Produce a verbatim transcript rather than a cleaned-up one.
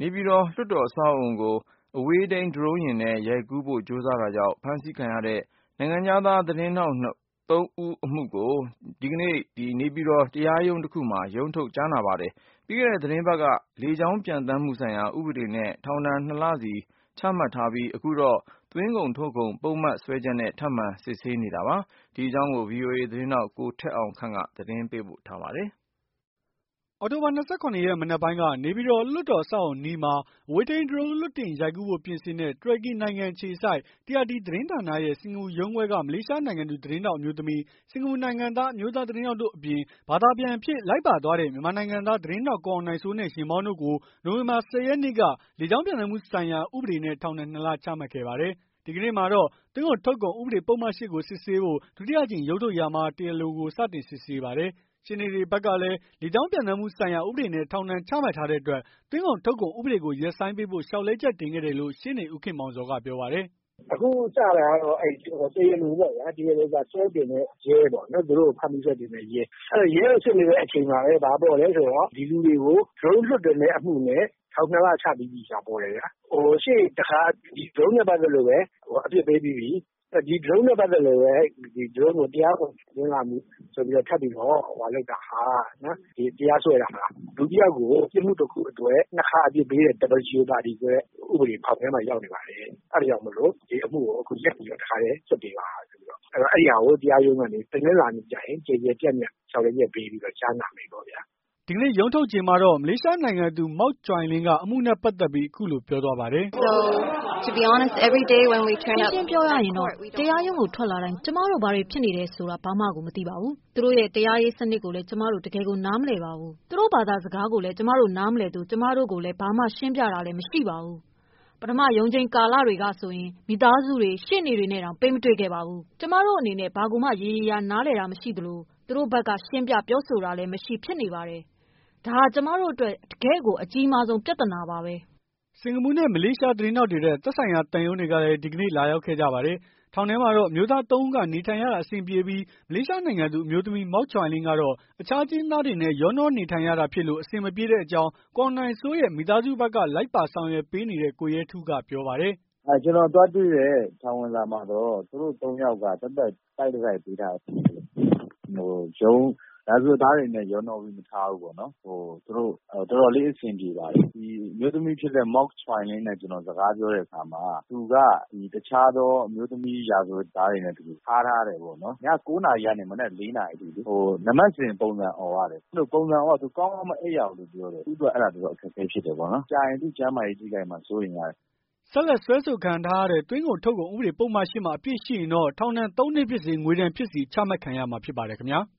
နေပြည်တော်လွှတ်တော်အဆောက်အအုံကိုအဝေးထိန်းဒရုန်းယာဉ်နဲ့ရိုက်ကူးဖို့ကြိုးစားတာကြောင့်ဖမ်းဆီးခံရတဲ့နိုင်ငံခြားသားသတင်းထောက်သုံးဦးအမှုကိုဒီကနေ့နေပြည်တော်တရားရုံးတစ်ခုမှာရုံးထုတ်ကြားနာပါတယ်။ပြီးခဲ့တဲ့သတင်းပတ်ကလေကြောင်းပျံသန်းမှုဆိုင်ရာဥပဒေနဲ့ထောင်ဒဏ်နှစ်လစီချမှတ်ထားပြီးအခုတော့သွင်းကုန်ထုတ်ကုန်ပုဒ်မစွဲချက်နဲ့ထပ်မံစစ်ဆေးနေတာပါ။ဒီအကြောင်းကို ဗွီအိုအေသတင်းထောက်ကိုထက်အောင်ခန့်ကသတင်းပေးပို့ထားပါတယ်။အောက်တိုဘာလ၂၇ ရက်မနက်ပိုင်းကနေပြည်တော်လွှတ်တော်အဆောက်အအုံနီးမှာအဝေးထိန်းဒရုန်းလွှတ်တင်ရိုက်ကူးဖို့ပြင်ဆင်တဲ့တူရကီနိုင်ငံအခြေစိုက် တီအာတီ သတင်းဌာနရဲ့စင်္ကာပူရုံးခွဲကမလေးရှားနိုင်ငံသူသတင်းထောက်အမျိုးသမီး၊ စင်္ကာပူနိုင်ငံသားအမျိုးသားသတင်းထောက်တို့အပြင်ဘာသာပြန်အဖြစ်လိုက်ပါသွားတဲ့မြန်မာနိုင်ငံသားသတင်းထောက်ကိုအောင်နိုင်စိုးနဲ့ယာဉ်မောင်းတို့ကိုနိုဝင်ဘာ ၁၀ ရက်နေ့ကလေကြောင်းပျံသန်းမှုဆိုင်ရာဥပဒေနဲ့ထောင်ဒဏ်နှစ်လချမှတ်ခဲ့ပါတယ်။ ဒီကနေ့မှာတော့သွင်းကုန်ထုတ်ကုန်ဥပဒေပုဒ်မ ၈ ကိုစစ်ဆေးဖို့ဒုတိယအကြိမ်ရုံးထုတ်ရာမှာတရားလိုကိုစတင်စစ်ဆေးပါတယ်။ ရှေ့နေတွေဘက်ကလည်းလေကြောင်းပျံသန်းမှုဆိုင်ရာဥပဒေနဲ့ထောင်ဒဏ်ချမှတ်ထားတဲ့အတွက်သွင်းကုန်ထုတ်ကုန်ဥပဒေကိုရပ်ဆိုင်းပေးဖို့လျှောက်လဲချက်တင်ခဲ့တယ်လို့ရှေ့နေဦးခင်မောင်ဇော်ကပြောပါတယ်။ "အခုစတာကတော့တရားလိုပေါ့ဗျာတရားလိုကဆွဲတင်တဲ့ရဲပေါ့နော်သူတို့ကိုဖမ်းပြီးဆွဲတင်တဲ့ရဲအဲ့ရဲကိုစစ်နေတဲ့အချိန်မှာပဲဘာပေါ်လဲဆိုတော့ဒီလူတွေကို drone လွှတ်တင်တဲ့အမှုနဲ့ထောင်နှစ်လချပြီးပြီဆိုတာပေါ်တယ်ဗျာဟိုရှေ့တခါဒီ drone နဲ့ပတ်သက်လို့ပဲအပြစ်ပေးပြီးပြီဒီ drone နဲ့ပတ်သက်လို့ပဲဒီ drone ကိုတရားဝင်သွင်းလာမှုဆိုပြီးတော့ထပ်ပြီးတော့ဟိုလုပ်တာဟာနော်ဒီတရားစွဲတာဟာလူတစ်ယောက်ကိုပြစ်မှုတစ်ခုအတွက်နှစ်ခါအပြစ်ပေးတဲ့ double jeopardy ဆိုတဲ့ဥပဒေဖောက်ထဲမှာရောက်နေပါတယ်အဲ့ဒါကြောင့်မလို့ဒီအမှုကိုအခုရက်ပြီးတော့တခါတည်းစွတ်ပေးပါဆိုပြီးတော့အဲ့တော့အဲ့ဒီဟာကိုတရားရုံးကနေတနင်္လာနေ့ကျရင်ကြေကြေပြတ်ပြတ်လျှောက်လဲချက်ပေးပြီးတော့ကြားနာမယ်ပေါ့ဗျာ။ဒီကနေ့ရုံးထုတ်ချိန်မှာတော့မလေးရှားနိုင်ငံသူမောက်ကြွိုင်လင်းကအမှုနဲ့ပတ်သက်ပြီးအခုလိုပြောသွားပါတယ်။ "ရှင်းပြောရရင်တော့တရားရုံးကိုထွက်လာတိုင်းကျမတို့ဘာတွေဖြစ်နေတယ်ဆိုတာဘာမှကိုမသိပါဘူး။သူတို့ရဲ့တရားရေးစနစ်ကိုလည်းကျမတို့တကယ်ကိုနားမလည်ပါဘူး။သူတို့ဘာသာစကားကိုလည်းကျမတို့နားမလည်သူကျမတို့ကိုလည်းဘာမှရှင်းပြတာလည်းမရှိပါဘူး။ပထမရုံးချိန်ကာလတွေကဆိုရင်မိသားစုတွေရှေ့နေတွေနဲ့တောင်ပေးမတွေ့ခဲ့ပါဘူး။ကျမတို့အနေနဲ့ဘာကိုမှရေရေရာနားလည်တာမရှိသလိုသူတို့ဘက်ကရှင်းပြပြောဆိုတာလည်းမရှိဖြစ်နေပါတယ်။ဒါဟာကျမတို့အတွက်တကယ့်ကိုအကြီးမားဆုံးပြဿနာပါပဲ။စင်္ကာပူနဲ့မလေးရှားသတင်းထောက်တွေတဲ့သက်ဆိုင်ရာတန်ယုံတွေကလည်းဒီကနေ့လာရောက်ခဲ့ကြပါတယ်။ထောင်ထဲမှာတော့အမျိုးသားသုံးဦးကနေထိုင်ရတာအဆင်ပြေပြီးမလေးရှားနိုင်ငံသူအမျိုးသမီးမောက်ကြွိုင်လင်းကတော့အခြားချင်းသားတွေနဲ့ရောနှောနေထိုင်ရတာဖြစ်လို့အဆင်မပြေတဲ့အကြောင်းကိုအောင်နိုင်စိုးရဲ့မိသားစုဘက်ကလိုက်ပါဆောင်ရွက်ပေးနေတဲ့ကိုရဲထူးကပြောပါတယ်။အဲကျွန်တော်သွားတွေ့တဲ့ထောင်ဝင်စာမှာတော့သူတို့သုံးယောက်ကတက်တက်တိုက်တိုက်ပေးထားတယ်ဟိုရုံးဒါဆိုသားတွေနဲ့ရောနှောပြီးမထားဘူးပေါ့နော်ဟိုသူတို့တော်တော်လေးအဆင်ပြေပါတယ်ဒီမျိုးသမီးဖြစ်တဲ့ Mock Choi Lin နဲ့ကျွန်တော်စကားပြောတဲ့အခါမှာသူကဒီတခြားသောအမျိုးသမီးရာဇဝတ်သားတွေနဲ့တူထားထားတယ်ပေါ့နော်ည၉နာရီကနေမနက်၄နာရီအထိဟိုနမတ်စင်ပုံစံអော်ရတယ်အဲ့လိုပုံစံអော်သူကောင်းကောင်းမအိပ်ရဘူးလို့ပြောတယ်သူ့အတွက်အဲ့ဒါတော့အခက်အခဲဖြစ်တယ်ပေါ့နော်ကြာရင်သူ့ကျမ်းမာရေးကြီးတိုင်းမှာစိုးရင်ရတယ်ဆက်လက်စွဲဆိုခံထားရတဲ့သွင်းကုန်ထုတ်ကုန်ဥပဒေပုဒ်မ ၈ မှာအပြစ်ရှိရင်တော့ထောင်ဒဏ်သုံးနှစ်ဖြစ်စေငွေဒဏ်ဖြစ်စေချမှတ်ခံရမှာဖြစ်ပါတယ်ခင်ဗျာ။